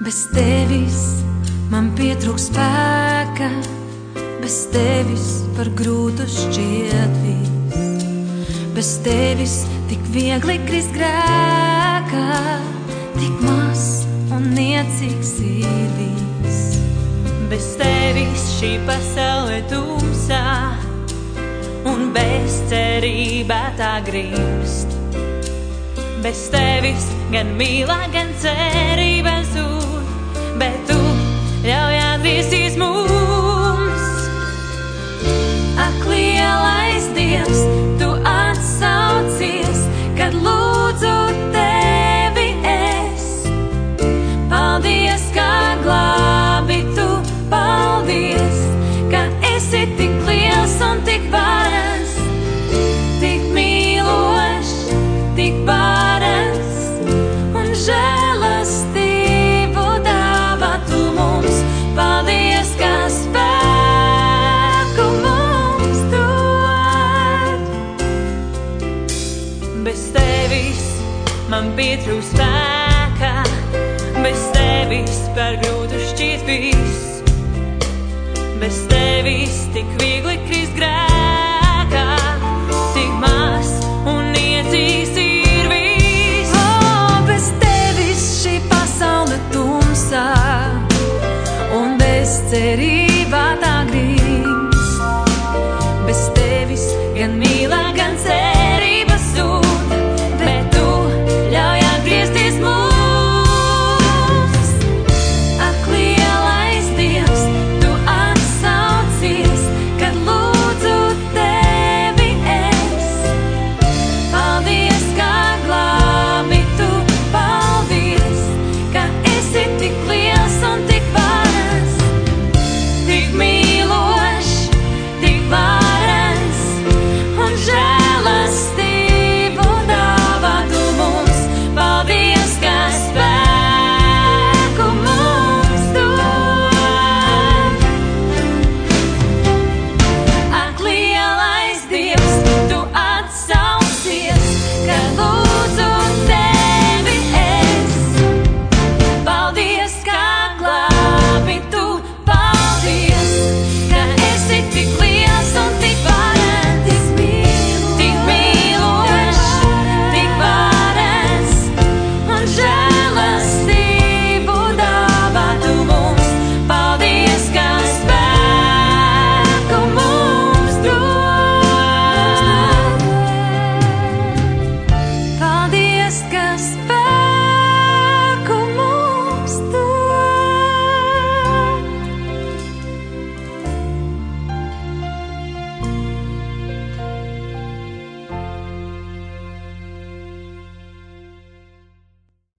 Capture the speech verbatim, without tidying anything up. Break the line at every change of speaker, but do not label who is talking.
Bez tevis man pietrūks spēka, bez tevis par grūtu šķiet viss. Bez tevis tik viegli krist grēkā, tik maz un niecīgs ir viss. Bez tevis šī pasaule tumsā, un bez cerībā tā grimst. Bez tevis gan mīlā, gan cerība zūd, bet tu ļauj atgriezties mums. Ak, lielais Dievs, tu atsaucies, kad lūdzu tevi es. Paldies, kā glābi tu, paldies, ka esi tik liels un tik varens, tik mīlošs, tik varens un žēlastību dāvā tu mums. Paldies, ka spēku mums dod. Bez tevis man pietrūkst spēka, bez tevis par grūtu šķiet viss. Bez tevis tik viegli krist grēkā,